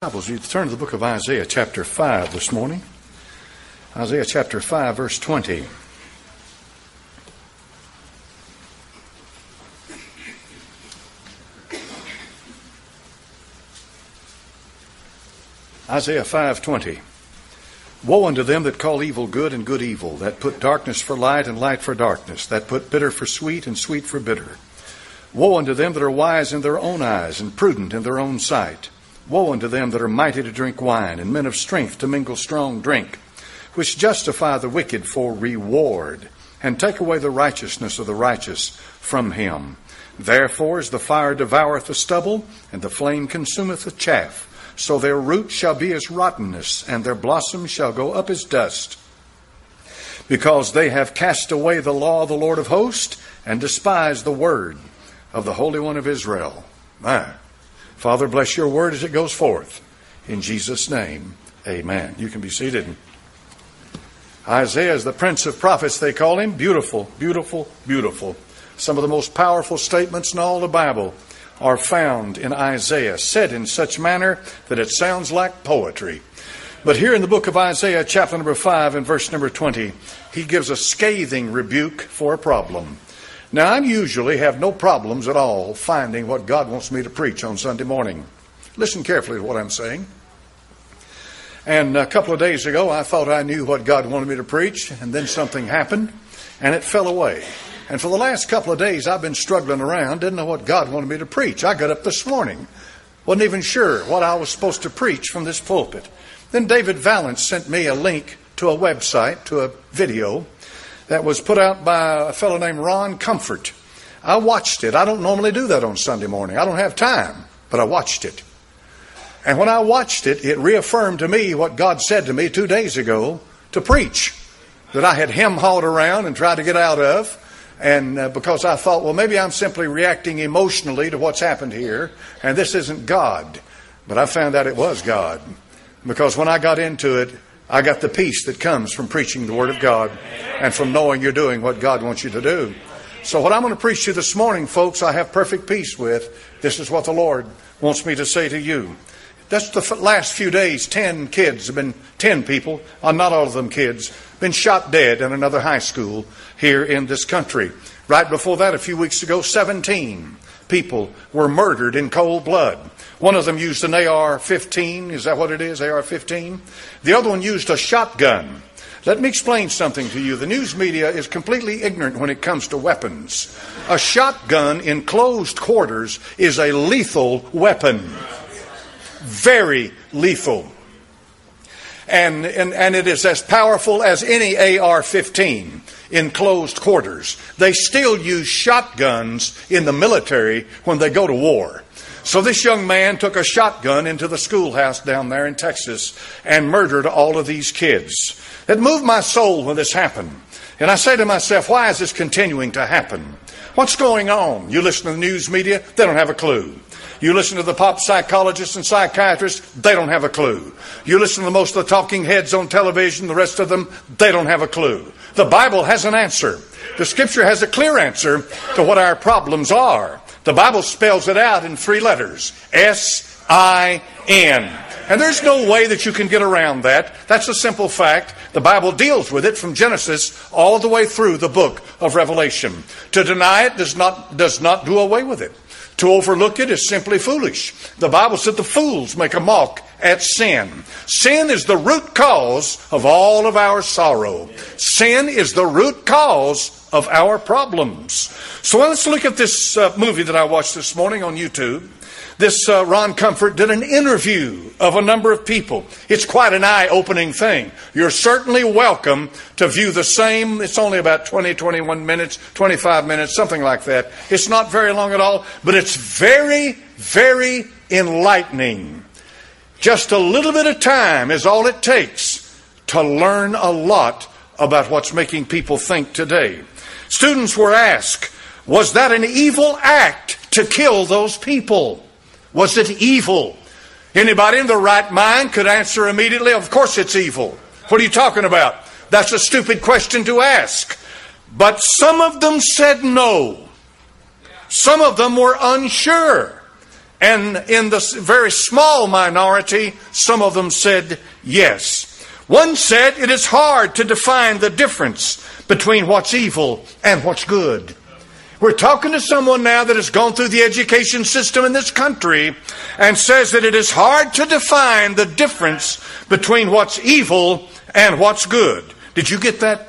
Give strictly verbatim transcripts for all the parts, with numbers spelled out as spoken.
Bibles, you turn to the book of Isaiah chapter five this morning. Isaiah chapter five, verse twenty. Isaiah five twenty. Woe unto them that call evil good and good evil, that put darkness for light and light for darkness, that put bitter for sweet and sweet for bitter. Woe unto them that are wise in their own eyes and prudent in their own sight. Woe unto them that are mighty to drink wine, and men of strength to mingle strong drink, which justify the wicked for reward, and take away the righteousness of the righteous from him. Therefore as the fire devoureth the stubble, and the flame consumeth the chaff, so their root shall be as rottenness, and their blossom shall go up as dust. Because they have cast away the law of the Lord of hosts, and despised the word of the Holy One of Israel. My. Father, bless your word as it goes forth. In Jesus' name, amen. You can be seated. Isaiah is the prince of prophets, they call him. Beautiful, beautiful, beautiful. Some of the most powerful statements in all the Bible are found in Isaiah, said in such manner that it sounds like poetry. But here in the book of Isaiah, chapter number five and verse number twenty, he gives a scathing rebuke for a problem. Now, I usually have no problems at all finding what God wants me to preach on Sunday morning. Listen carefully to what I'm saying. And a couple of days ago, I thought I knew what God wanted me to preach, and then something happened, and it fell away. And for the last couple of days, I've been struggling around, didn't know what God wanted me to preach. I got up this morning, wasn't even sure what I was supposed to preach from this pulpit. Then David Valance sent me a link to a website, to a video, that was put out by a fellow named Ron Comfort. I watched it. I don't normally do that on Sunday morning. I don't have time, but I watched it. And when I watched it, it reaffirmed to me what God said to me two days ago to preach, that I had hem-hawed around and tried to get out of. And uh, because I thought, well, maybe I'm simply reacting emotionally to what's happened here, and this isn't God. But I found out it was God. Because when I got into it, I got the peace that comes from preaching the Word of God and from knowing you're doing what God wants you to do. So what I'm going to preach to you this morning, folks, I have perfect peace with. This is what the Lord wants me to say to you. That's the last few days, ten kids have been, ten people, uh, not all of them kids, been shot dead in another high school here in this country. Right before that, a few weeks ago, seventeen people were murdered in cold blood. One of them used an A R fifteen. Is that what it is? A R fifteen? The other one used a shotgun. Let me explain something to you. The news media is completely ignorant when it comes to weapons. A shotgun in closed quarters is a lethal weapon. Very lethal. And, and, and it is as powerful as any A R fifteen in closed quarters. They still use shotguns in the military when they go to war. So this young man took a shotgun into the schoolhouse down there in Texas and murdered all of these kids. It moved my soul when this happened. And I say to myself, why is this continuing to happen? What's going on? You listen to the news media, they don't have a clue. You listen to the pop psychologists and psychiatrists, they don't have a clue. You listen to most of the talking heads on television, the rest of them, they don't have a clue. The Bible has an answer. The Scripture has a clear answer to what our problems are. The Bible spells it out in three letters. S I N. And there's no way that you can get around that. That's a simple fact. The Bible deals with it from Genesis all the way through the book of Revelation. To deny it does not, does not do away with it. To overlook it is simply foolish. The Bible said the fools make a mock at sin. Sin is the root cause of all of our sorrow. Sin is the root cause of our problems. So let's look at this uh, movie that I watched this morning on YouTube. This uh, Ron Comfort did an interview of a number of people. It's quite an eye-opening thing. You're certainly welcome to view the same. It's only about twenty, twenty-one minutes, twenty-five minutes, something like that. It's not very long at all, but it's very, very enlightening. Just a little bit of time is all it takes to learn a lot about what's making people think today. Students were asked, was that an evil act to kill those people? Was it evil? Anybody in their right mind could answer immediately, of course it's evil. What are you talking about? That's a stupid question to ask. But some of them said no. Some of them were unsure. And in the very small minority, some of them said yes. One said it is hard to define the difference between what's evil and what's good. We're talking to someone now that has gone through the education system in this country and says that it is hard to define the difference between what's evil and what's good. Did you get that?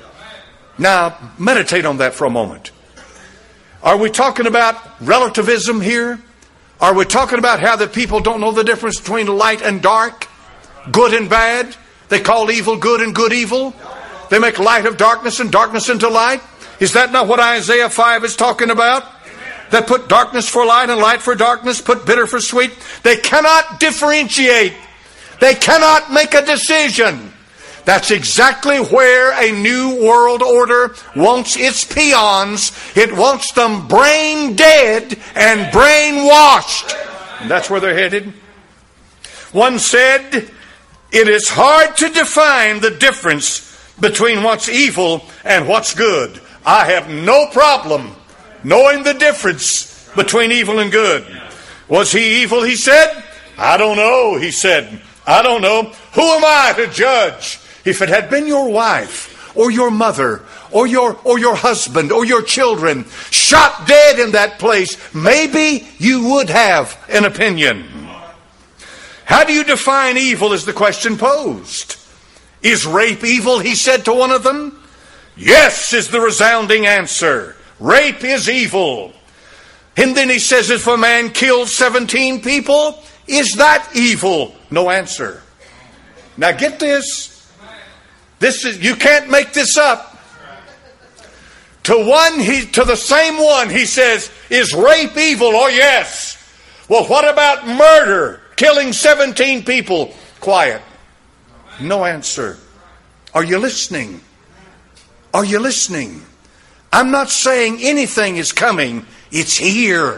Now, meditate on that for a moment. Are we talking about relativism here? Are we talking about how the people don't know the difference between light and dark, good and bad? They call evil good and good evil. They make light of darkness and darkness into light. Is that not what Isaiah five is talking about? That put darkness for light and light for darkness, put bitter for sweet. They cannot differentiate. They cannot make a decision. That's exactly where a new world order wants its peons. It wants them brain dead and brainwashed. And that's where they're headed. One said, it is hard to define the difference between what's evil and what's good. I have no problem knowing the difference between evil and good. Was he evil, he said? I don't know, he said. I don't know. Who am I to judge? If it had been your wife or your mother or your or your husband or your children shot dead in that place, maybe you would have an opinion. How do you define evil is the question posed. Is rape evil, he said to one of them? Yes, is the resounding answer. Rape is evil. And then he says, if a man kills seventeen people, is that evil? No answer. Now get this. This is, you can't make this up. To one, he, to the same one, he says, is rape evil? Oh yes. Well, what about murder? Killing seventeen people? Quiet. No answer. Are you listening? Are you listening? I'm not saying anything is coming. It's here.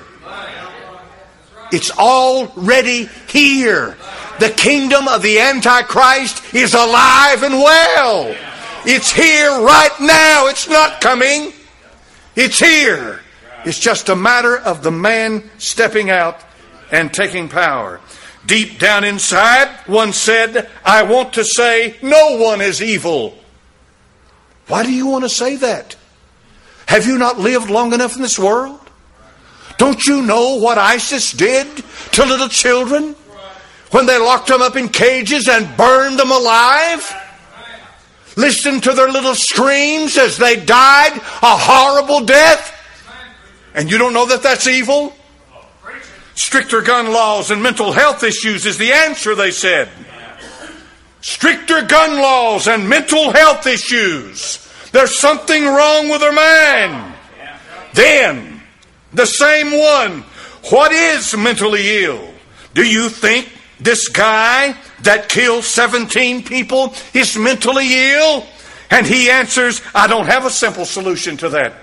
It's already here. The kingdom of the Antichrist is alive and well. It's here right now. It's not coming. It's here. It's just a matter of the man stepping out and taking power. Deep down inside, one said, I want to say no one is evil. Why do you want to say that? Have you not lived long enough in this world? Don't you know what ISIS did to little children when they locked them up in cages and burned them alive? Listen to their little screams as they died a horrible death. And you don't know that that's evil? Stricter gun laws and mental health issues is the answer, they said. Stricter gun laws and mental health issues. There's something wrong with their mind. Then, the same one, what is mentally ill? Do you think this guy that killed seventeen people is mentally ill? And he answers, I don't have a simple solution to that.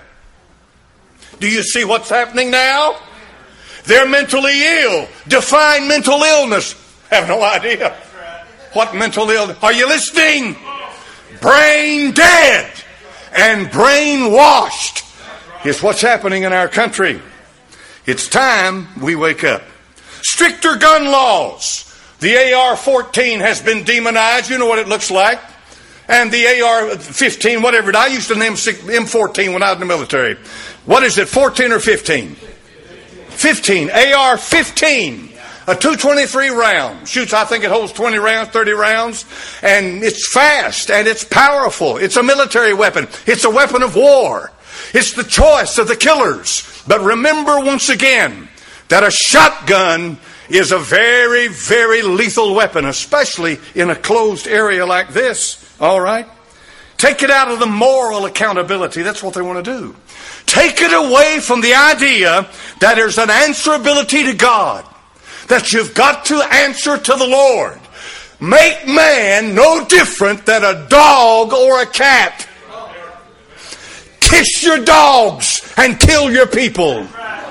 Do you see what's happening now? They're mentally ill. Define mental illness. I have no idea. What mental illness? Are you listening? Brain dead and brainwashed is what's happening in our country. It's time we wake up. Stricter gun laws. The A R fourteen has been demonized. You know what it looks like. And the A R fifteen, whatever. I used to name M fourteen when I was in the military. What is it, fourteen or fifteen? fifteen. A R fifteen. A two twenty-three round. Shoots, I think it holds twenty rounds, thirty rounds. And it's fast and it's powerful. It's a military weapon. It's a weapon of war. It's the choice of the killers. But remember once again that a shotgun is a very, very lethal weapon, especially in a closed area like this. All right? Take it out of the moral accountability. That's what they want to do. Take it away from the idea that there's an answerability to God, that you've got to answer to the Lord. Make man no different than a dog or a cat. Kiss your dogs and kill your people.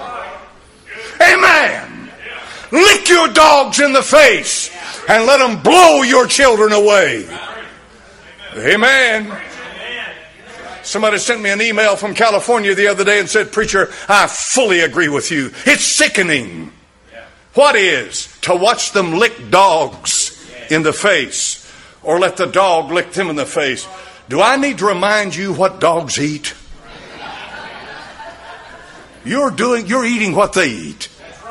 Amen. Lick your dogs in the face and let them blow your children away. Amen. Somebody sent me an email from California the other day and said, Preacher, I fully agree with you. It's sickening What is? To watch them lick dogs in the face, or let the dog lick them in the face. Do I need to remind you what dogs eat? You're doing, you're eating what they eat.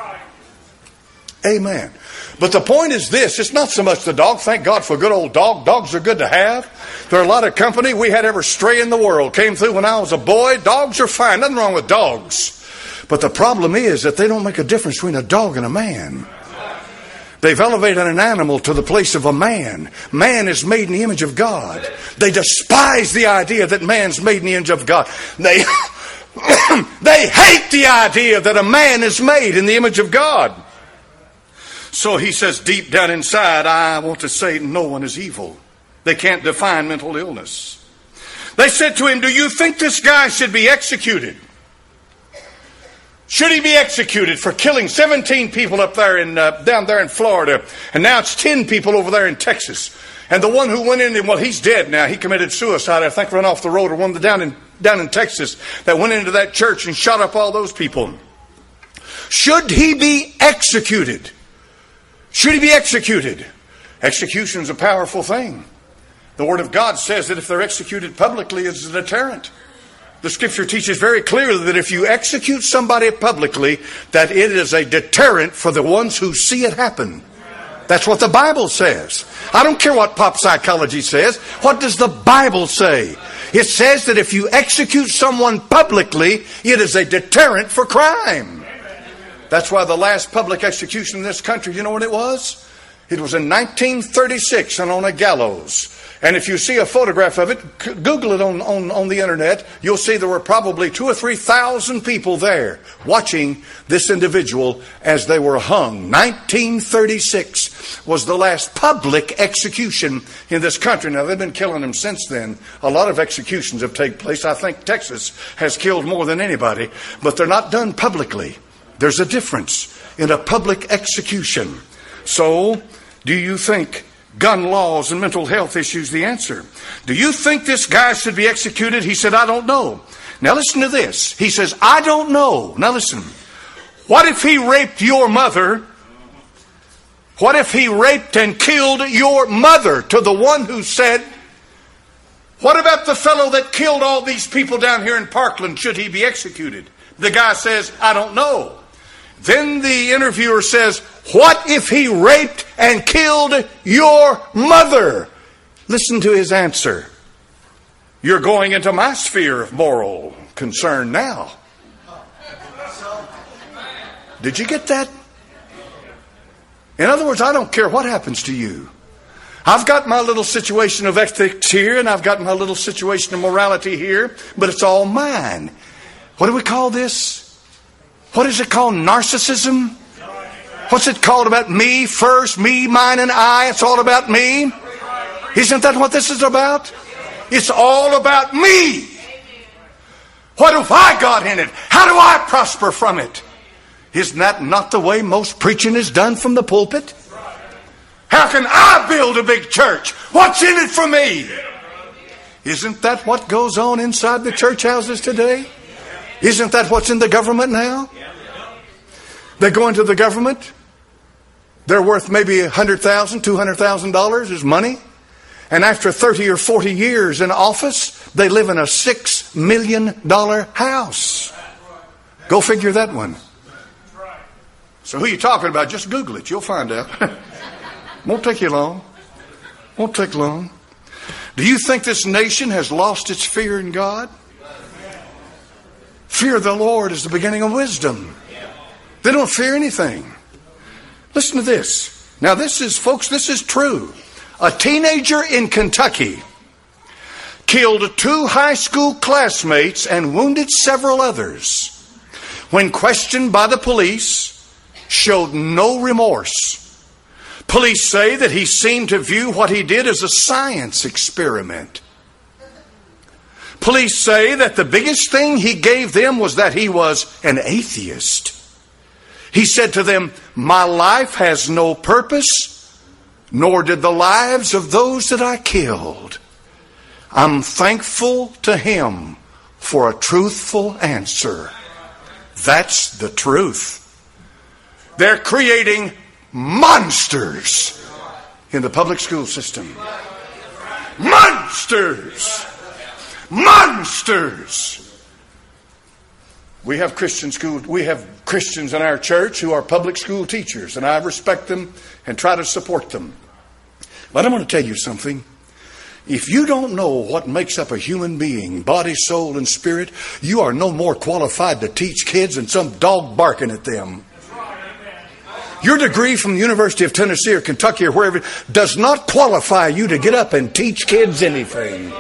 Amen. But the point is this, it's not so much the dog. Thank God for a good old dog. Dogs are good to have. There are a lot of company. We had every stray in the world. Came through when I was a boy. Dogs are fine. Nothing wrong with dogs. But the problem is that they don't make a difference between a dog and a man. They've elevated an animal to the place of a man. Man is made in the image of God. They despise the idea that man's made in the image of God. They, they hate the idea that a man is made in the image of God. So he says, deep down inside, I want to say no one is evil. They can't define mental illness. They said to him, do you think this guy should be executed? Should he be executed for killing seventeen people up there in uh, down there in Florida, and now it's ten people over there in Texas? And the one who went in, well, he's dead now. He committed suicide, I think, ran off the road, or one down in down in Texas that went into that church and shot up all those people. Should he be executed? Should he be executed? Execution is a powerful thing. The Word of God says that if they're executed publicly, it's a deterrent. The Scripture teaches very clearly that if you execute somebody publicly, that it is a deterrent for the ones who see it happen. That's what the Bible says. I don't care what pop psychology says. What does the Bible say? It says that if you execute someone publicly, it is a deterrent for crime. That's why the last public execution in this country, you know what it was? It was in nineteen thirty-six and on a gallows. And if you see a photograph of it, Google it on, on, on the internet, you'll see there were probably two or three thousand people there watching this individual as they were hung. nineteen thirty-six was the last public execution in this country. Now, they've been killing them since then. A lot of executions have taken place. I think Texas has killed more than anybody, but they're not done publicly. There's a difference in a public execution. So, do you think gun laws and mental health issues? The answer. Do you think this guy should be executed? He said, I don't know. Now listen to this. He says, I don't know. Now listen. What if he raped your mother? What if he raped and killed your mother? To the one who said, what about the fellow that killed all these people down here in Parkland? Should he be executed? The guy says, I don't know. Then the interviewer says, what if he raped and killed your mother? Listen to his answer. You're going into my sphere of moral concern now. Did you get that? In other words, I don't care what happens to you. I've got my little situation of ethics here, and I've got my little situation of morality here, but it's all mine. What do we call this? What is it called? Narcissism? What's it called about me first, me, mine, and I? It's all about me. Isn't that what this is about? It's all about me. What have I got in it? How do I prosper from it? Isn't that not the way most preaching is done from the pulpit? How can I build a big church? What's in it for me? Isn't that what goes on inside the church houses today? Isn't that what's in the government now? They go into the government. They're worth maybe one hundred thousand dollars, two hundred thousand dollars is money. And after thirty or forty years in office, they live in a six million dollars house. Go figure that one. So who are you talking about? Just Google it. You'll find out. Won't take you long. Won't take long. Do you think this nation has lost its fear in God? Fear of the Lord is the beginning of wisdom. They don't fear anything. Listen to this. Now this is, folks, this is true. A teenager in Kentucky killed two high school classmates and wounded several others. When questioned by the police, showed no remorse. Police say that he seemed to view what he did as a science experiment. Police say that the biggest thing he gave them was that he was an atheist. He said to them, my life has no purpose, nor did the lives of those that I killed. I'm thankful to him for a truthful answer. That's the truth. They're creating monsters in the public school system. Monsters! Monsters! We have Christian school, we have Christians in our church who are public school teachers, and I respect them and try to support them. But I'm going to tell you something. If you don't know what makes up a human being, body, soul, and spirit, you are no more qualified to teach kids than some dog barking at them. Your degree from the University of Tennessee or Kentucky or wherever does not qualify you to get up and teach kids anything.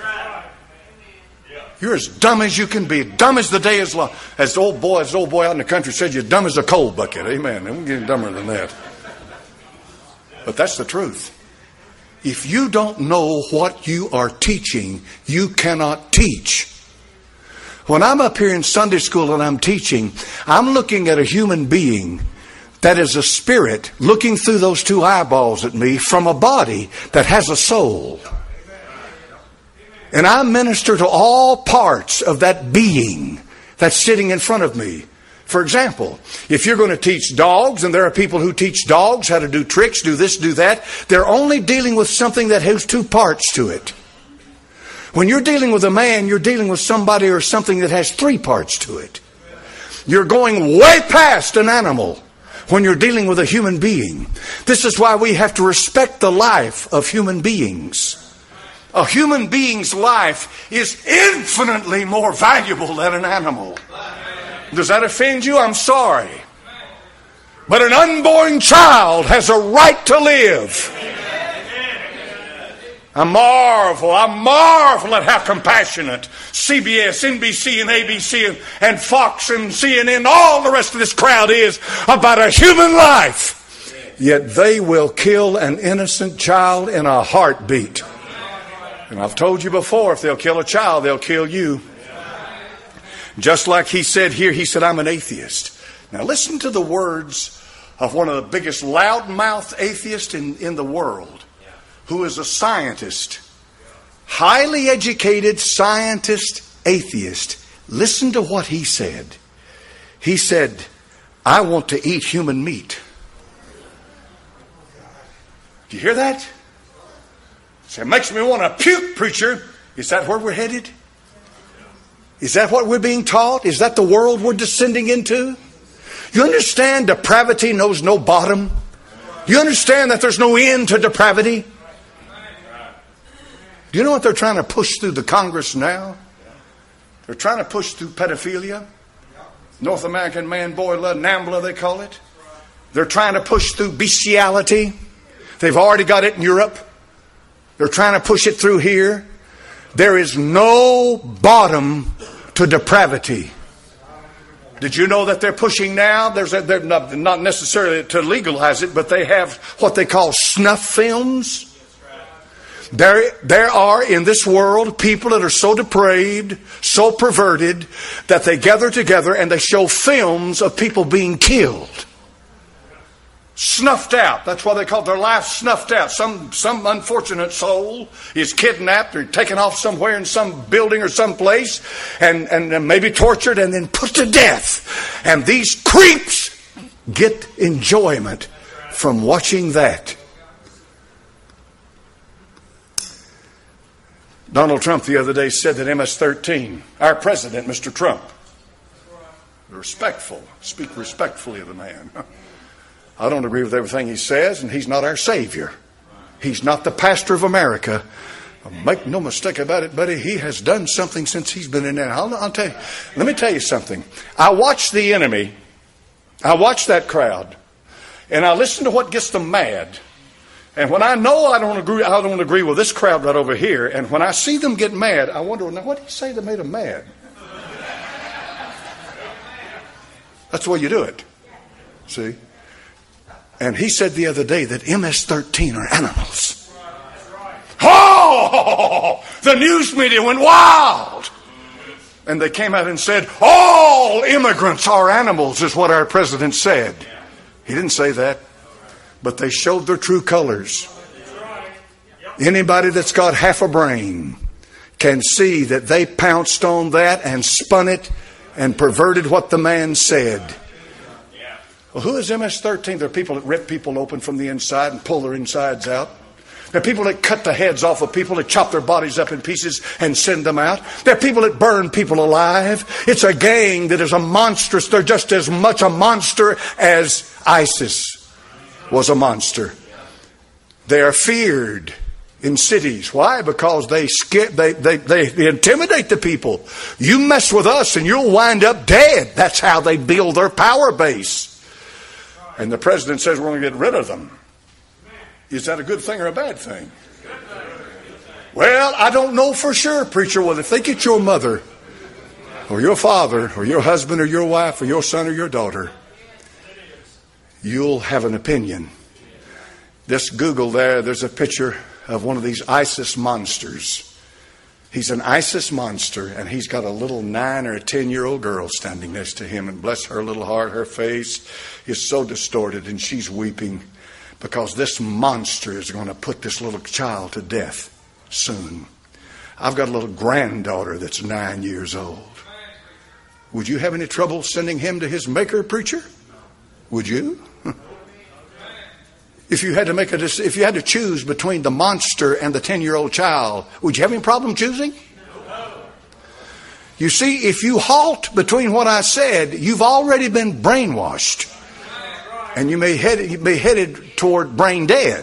You're as dumb as you can be. Dumb as the day is long. As the old boy, as the old boy out in the country said, you're dumb as a coal bucket. Amen. I'm getting dumber than that. But that's the truth. If you don't know what you are teaching, you cannot teach. When I'm up here in Sunday school and I'm teaching, I'm looking at a human being that is a spirit looking through those two eyeballs at me from a body that has a soul. And I minister to all parts of that being that's sitting in front of me. For example, if you're going to teach dogs, and there are people who teach dogs how to do tricks, do this, do that, they're only dealing with something that has two parts to it. When you're dealing with a man, you're dealing with somebody or something that has three parts to it. You're going way past an animal when you're dealing with a human being. This is why we have to respect the life of human beings. A human being's life is infinitely more valuable than an animal. Does that offend you? I'm sorry. But an unborn child has a right to live. I marvel, I marvel at how compassionate C B S, N B C, and A B C, and, and Fox, and C N N, all the rest of this crowd is about a human life. Yet they will kill an innocent child in a heartbeat. And I've told you before, if they'll kill a child, they'll kill you. Just like he said here, he said, I'm an atheist. Now listen to the words of one of the biggest loudmouth atheists in, in the world, who is a scientist, highly educated scientist, atheist. Listen to what he said. He said, I want to eat human meat. Do you hear that? So it makes me want to puke, preacher. Is that where we're headed? Is that what we're being taught? Is that the world we're descending into? You understand depravity knows no bottom? You understand that there's no end to depravity? Do you know what they're trying to push through the Congress now? They're trying to push through pedophilia. North American man, boy, love, NAMBLA they call it. They're trying to push through bestiality. They've already got it in Europe. They're trying to push it through here. There is no bottom to depravity. Did you know that they're pushing now? There's a, they're not, not necessarily to legalize it, but they have what they call snuff films. There, there are in this world people that are so depraved, so perverted, that they gather together and they show films of people being killed. Snuffed out. That's why they call their life snuffed out. Some some unfortunate soul is kidnapped or taken off somewhere in some building or some place and, and maybe tortured and then put to death. And these creeps get enjoyment from watching that. Donald Trump the other day said that M S thirteen, our president, Mister Trump, respectful, speak respectfully of the man. I don't agree with everything he says, and he's not our Savior. He's not the pastor of America. Make no mistake about it, buddy, he has done something since he's been in there. I'll, I'll tell you, let me tell you something. I watch the enemy. I watch that crowd, and I listen to what gets them mad. And when I know I don't agree, I don't agree with this crowd right over here, and when I see them get mad, I wonder, now what did he say that made them mad? That's the way you do it. See? And he said the other day that M S thirteen are animals. Oh! The news media went wild. And they came out and said, all immigrants are animals, is what our president said. He didn't say that. But they showed their true colors. Anybody that's got half a brain can see that they pounced on that and spun it and perverted what the man said. Well, who is M S thirteen? There are people that rip people open from the inside and pull their insides out. There are people that cut the heads off of people, that chop their bodies up in pieces and send them out. There are people that burn people alive. It's a gang that is a monstrous. They're just as much a monster as ISIS was a monster. They are feared in cities. Why? Because they skip, they, they, they, they intimidate the people. You mess with us and you'll wind up dead. That's how they build their power base. And the president says we're going to get rid of them. Is that a good thing or a bad thing? Well, I don't know for sure, preacher. Well, if they get your mother or your father or your husband or your wife or your son or your daughter, you'll have an opinion. Just Google there. There's a picture of one of these ISIS monsters. He's an ISIS monster, and he's got a little nine or a ten-year-old girl standing next to him. And bless her little heart, her face is so distorted, and she's weeping because this monster is going to put this little child to death soon. I've got a little granddaughter that's nine years old. Would you have any trouble sending him to his maker, preacher? Would you? If you had to make a if you had to choose between the monster and the ten-year-old child, would you have any problem choosing? You see, if you halt between what I said, you've already been brainwashed. And you may head, you may headed toward brain dead.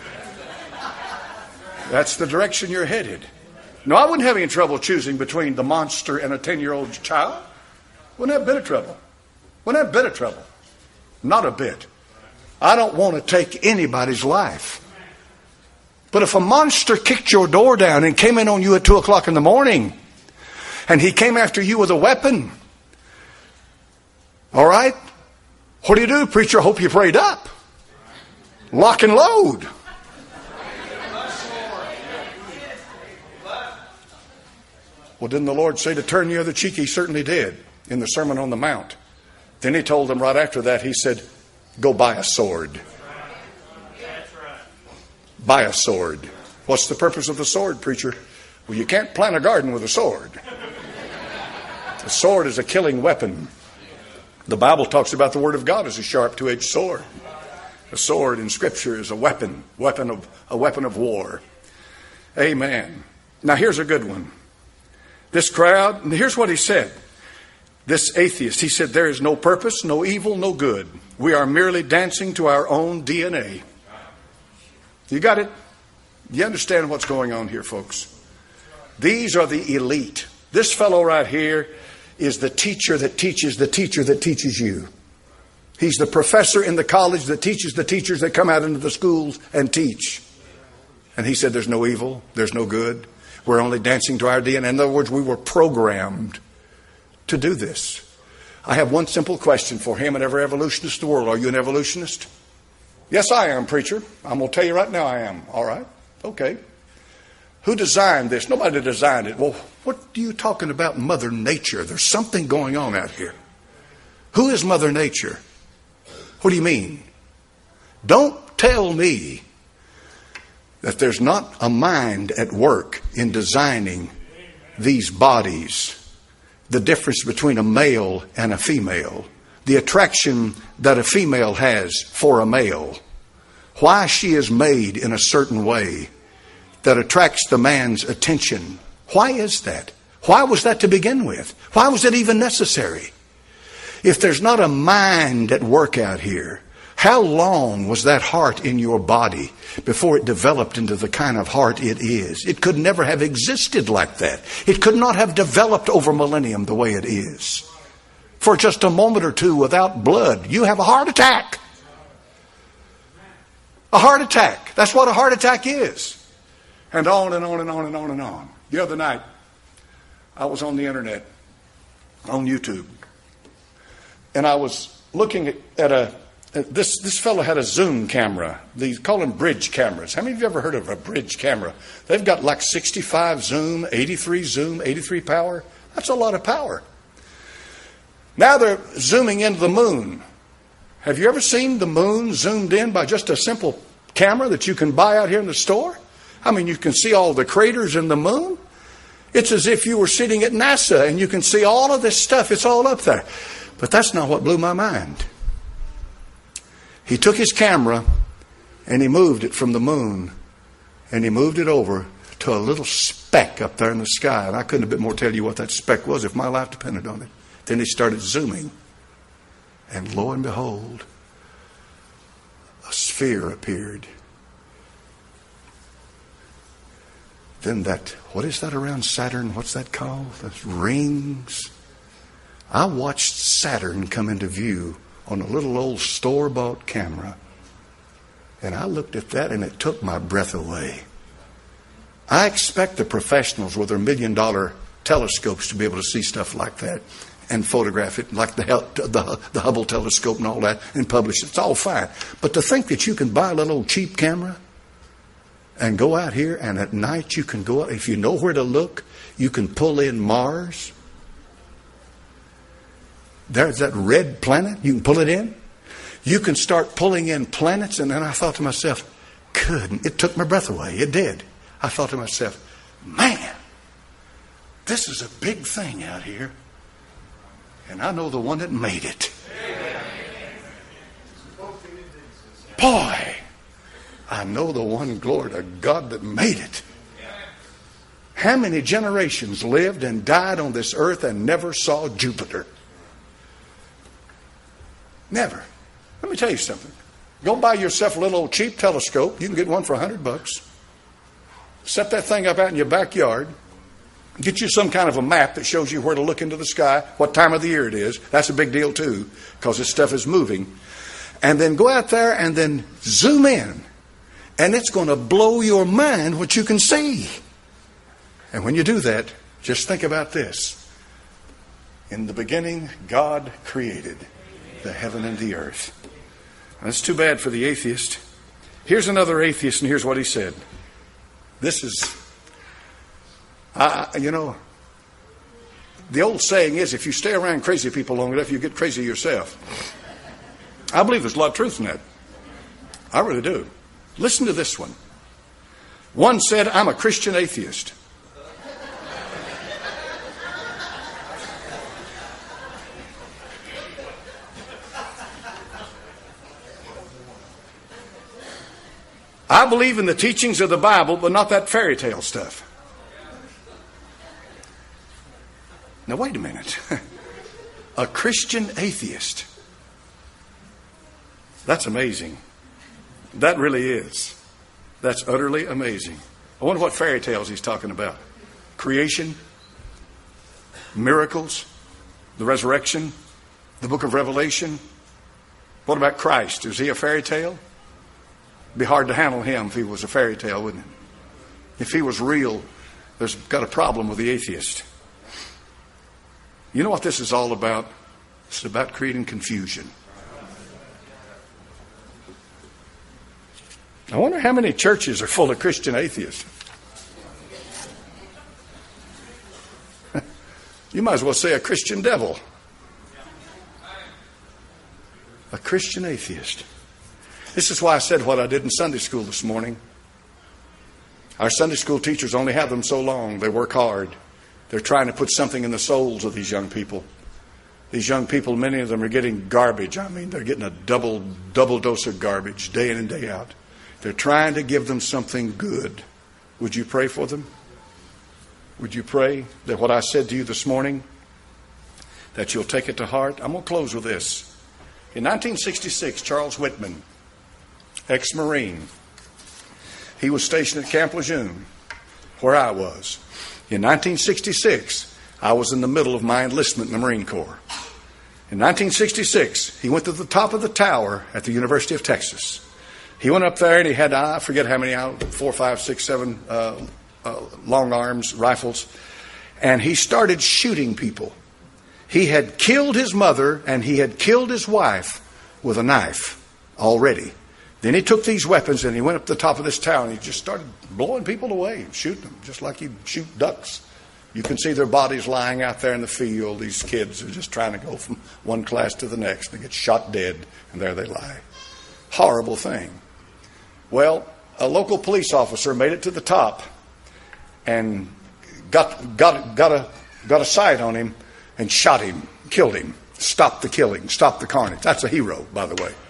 That's the direction you're headed. No, I wouldn't have any trouble choosing between the monster and a ten-year-old child. Wouldn't have a bit of trouble. Wouldn't have a bit of trouble. Not a bit. I don't want to take anybody's life. But if a monster kicked your door down and came in on you at two o'clock in the morning, and he came after you with a weapon, all right? What do you do, preacher? I hope you prayed up. Lock and load. Well, didn't the Lord say to turn the other cheek? He certainly did in the Sermon on the Mount. Then he told them right after that, he said, go buy a sword. Buy a sword. What's the purpose of the sword, preacher? Well, you can't plant a garden with a sword. A sword is a killing weapon. The Bible talks about the Word of God as a sharp two-edged sword. A sword in Scripture is a weapon, weapon of a weapon of war. Amen. Now here's a good one. This crowd, and here's what he said. This atheist, he said, there is no purpose, no evil, no good. We are merely dancing to our own D N A. You got it? You understand what's going on here, folks? These are the elite. This fellow right here is the teacher that teaches the teacher that teaches you. He's the professor in the college that teaches the teachers that come out into the schools and teach. And he said there's no evil, there's no good. We're only dancing to our D N A. In other words, we were programmed to do this. I have one simple question for him and every evolutionist in the world. Are you an evolutionist? Yes, I am, preacher. I'm going to tell you right now I am. All right. Okay. Who designed this? Nobody designed it. Well, what are you talking about, Mother Nature? There's something going on out here. Who is Mother Nature? What do you mean? Don't tell me that there's not a mind at work in designing these bodies. The difference between a male and a female. The attraction that a female has for a male. Why she is made in a certain way that attracts the man's attention. Why is that? Why was that to begin with? Why was it even necessary? If there's not a mind at work out here, how long was that heart in your body before it developed into the kind of heart it is? It could never have existed like that. It could not have developed over millennium the way it is. For just a moment or two without blood, you have a heart attack. A heart attack. That's what a heart attack is. And on and on and on and on and on. The other night, I was on the internet, on YouTube. And I was looking at, at a, at this, this fellow had a zoom camera. They call them bridge cameras. How many of you ever heard of a bridge camera? They've got like sixty-five zoom, eighty-three zoom, eighty-three power. That's a lot of power. Now they're zooming into the moon. Have you ever seen the moon zoomed in by just a simple camera that you can buy out here in the store? I mean, you can see all the craters in the moon. It's as if you were sitting at NASA and you can see all of this stuff. It's all up there. But that's not what blew my mind. He took his camera and he moved it from the moon, and he moved it over to a little speck up there in the sky. And I couldn't a bit more tell you what that speck was if my life depended on it. Then he started zooming, and lo and behold, a sphere appeared. Then that, what is that around Saturn? What's that called? Those rings. I watched Saturn come into view on a little old store-bought camera. And I looked at that and it took my breath away. I expect the professionals with their million-dollar telescopes to be able to see stuff like that and photograph it, like the, the, the Hubble telescope and all that, and publish it. It's all fine. But to think that you can buy a little old cheap camera and go out here, and at night you can go out, if you know where to look, you can pull in Mars. There's that red planet. You can pull it in. You can start pulling in planets. And then I thought to myself, good. It took my breath away. It did. I thought to myself, man, this is a big thing out here. And I know the one that made it. Boy, I know the one, glory to God, that made it. How many generations lived and died on this earth and never saw Jupiter? Never. Let me tell you something. Go buy yourself a little old cheap telescope. You can get one for a hundred bucks. Set that thing up out in your backyard. Get you some kind of a map that shows you where to look into the sky, what time of the year it is. That's a big deal too, because this stuff is moving. And then go out there and then zoom in. And it's going to blow your mind what you can see. And when you do that, just think about this. In the beginning, God created the heaven and the earth. That's too bad for the atheist. Here's another atheist, and here's what he said. This is, I, you know, the old saying is, if you stay around crazy people long enough, you get crazy yourself. I believe there's a lot of truth in that. I really do. Listen to this one. One said, I'm a Christian atheist. I believe in the teachings of the Bible, but not that fairy tale stuff. Now, wait a minute. A Christian atheist. That's amazing. That really is. That's utterly amazing. I wonder what fairy tales he's talking about. Creation, miracles, the resurrection, the book of Revelation. What about Christ? Is he a fairy tale? It'd be hard to handle him if he was a fairy tale, wouldn't it? If he was real, there's got a problem with the atheist. You know what this is all about? It's about creating confusion. I wonder how many churches are full of Christian atheists. You might as well say a Christian devil. A Christian atheist. This is why I said what I did in Sunday school this morning. Our Sunday school teachers only have them so long. They work hard. They're trying to put something in the souls of these young people. These young people, many of them are getting garbage. I mean, they're getting a double, double dose of garbage day in and day out. They're trying to give them something good. Would you pray for them? Would you pray that what I said to you this morning, that you'll take it to heart? I'm going to close with this. In nineteen sixty-six, Charles Whitman, ex-Marine, he was stationed at Camp Lejeune, where I was. In nineteen sixty-six, I was in the middle of my enlistment in the Marine Corps. In nineteen sixty-six, he went to the top of the tower at the University of Texas. He went up there and he had, I forget how many, four, five, six, seven uh, uh, long arms, rifles. And he started shooting people. He had killed his mother and he had killed his wife with a knife already. Then he took these weapons and he went up to the top of this tower and he just started blowing people away, shooting them, just like he'd shoot ducks. You can see their bodies lying out there in the field. These kids are just trying to go from one class to the next. They get shot dead, and there they lie. Horrible thing. Well, a local police officer made it to the top and got got got a got a sight on him and shot him, killed him, stopped the killing, stopped the carnage. That's a hero, by the way.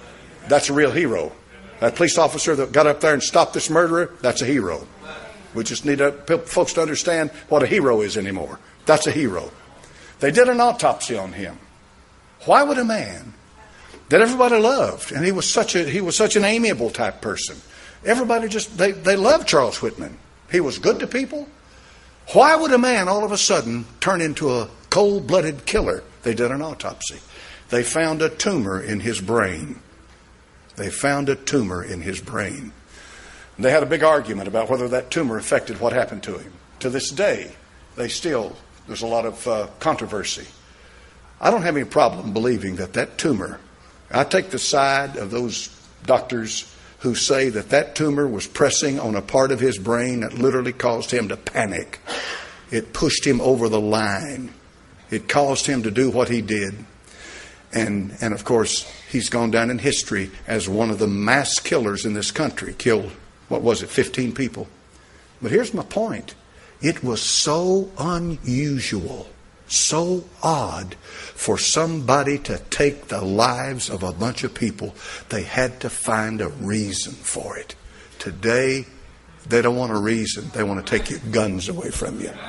That's a real hero. That police officer that got up there and stopped this murderer, that's a hero. We just need to, folks to understand what a hero is anymore. That's a hero. They did an autopsy on him. Why would a man that everybody loved, and he was such a he was such an amiable type person, everybody just they, they loved Charles Whitman. He was good to people. Why would a man all of a sudden turn into a cold-blooded killer? They did an autopsy. They found a tumor in his brain. They found a tumor in his brain. They had a big argument about whether that tumor affected what happened to him. To this day, they still, there's a lot of uh, controversy. I don't have any problem believing that that tumor, I take the side of those doctors who say that that tumor was pressing on a part of his brain that literally caused him to panic. It pushed him over the line. It caused him to do what he did. And, and of course, he's gone down in history as one of the mass killers in this country. Killed, what was it, fifteen people. But here's my point. It was so unusual, so odd for somebody to take the lives of a bunch of people. They had to find a reason for it. Today, they don't want a reason. They want to take your guns away from you.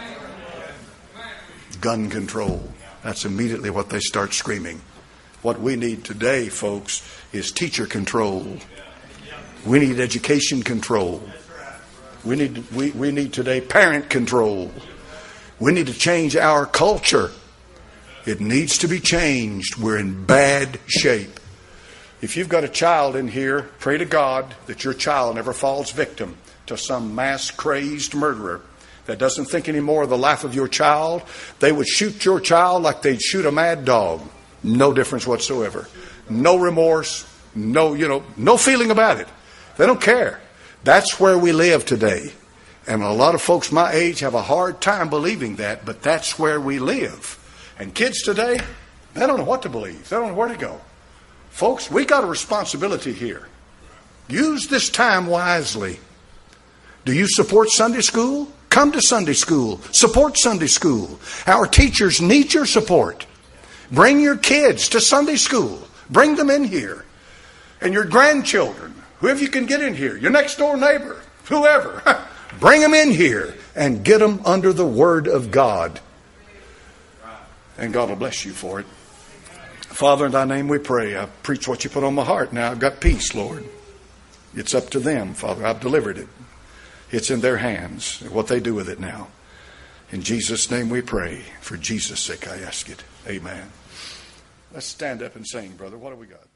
Gun control. That's immediately what they start screaming. What we need today, folks, is teacher control. We need education control. We need we, we need today parent control. We need to change our culture. It needs to be changed. We're in bad shape. If you've got a child in here, pray to God that your child never falls victim to some mass crazed murderer that doesn't think any more of the life of your child. They would shoot your child like they'd shoot a mad dog. No difference whatsoever. No remorse. No, you know, no feeling about it. They don't care. That's where we live today. And a lot of folks my age have a hard time believing that, but that's where we live. And kids today, they don't know what to believe. They don't know where to go. Folks, we got a responsibility here. Use this time wisely. Do you support Sunday school? Come to Sunday school. Support Sunday school. Our teachers need your support. Bring your kids to Sunday school. Bring them in here. And your grandchildren, whoever you can get in here, your next door neighbor, whoever, bring them in here and get them under the Word of God. And God will bless you for it. Father, in thy name we pray. I preach what you put on my heart. Now I've got peace, Lord. It's up to them, Father. I've delivered it. It's in their hands, what they do with it now. In Jesus' name we pray. For Jesus' sake I ask it. Amen. Let's stand up and sing, brother. What have we got?